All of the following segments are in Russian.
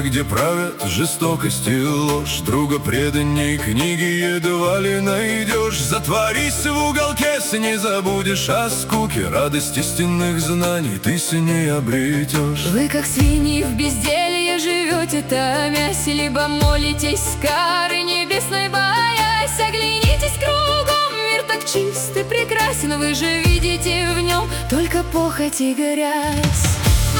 где правят жестокость и ложь. Друга преданней книги едва ли найдешь. Затворись в уголке, не забудешь о скуке. Радость истинных знаний ты с ней обретешь. Вы, как свиньи в безделье, живете томясь, либо молитесь с кары небесной боясь. Оглянитесь кругом, мир так чист и прекрасен, вы же видите в нем только похоть и грязь.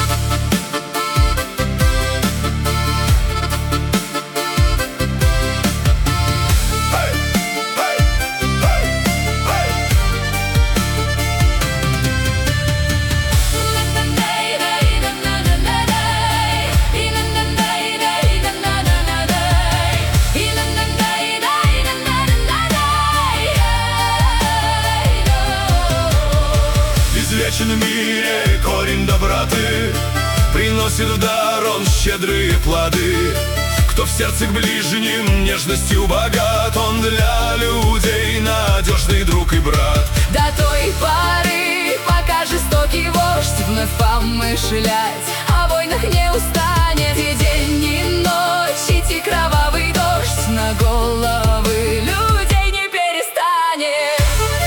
В мире корень доброты приносит в дар он щедрые плоды. Кто в сердце к ближним нежностью богат, он для людей надежный друг и брат. До той поры, пока жестокий вождь вновь помышлять о войнах не устанет, и день, и ночь идти кровавый дождь на головы людей не перестанет.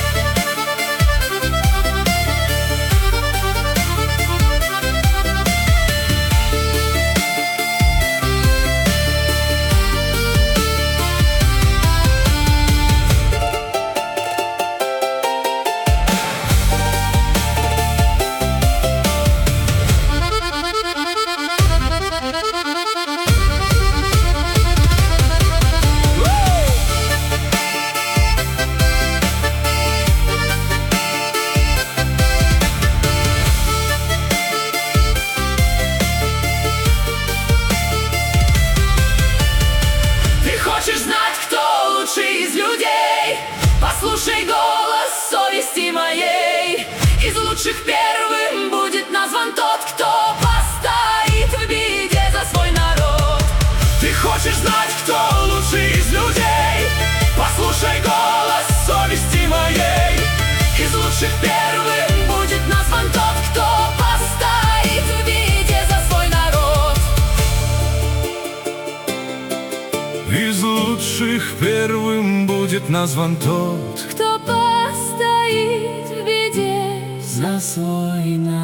Послушай голос совести моей. Из лучших первым будет назван тот, кто постоит в беде за свой народ. Ты хочешь знать, кто лучший из людей? Послушай голос совести моей. Из лучших первым будет назван тот, кто постоит в беде за свой народ. Из лучших первым будет назван тот, кто постоит в беде за свой народ.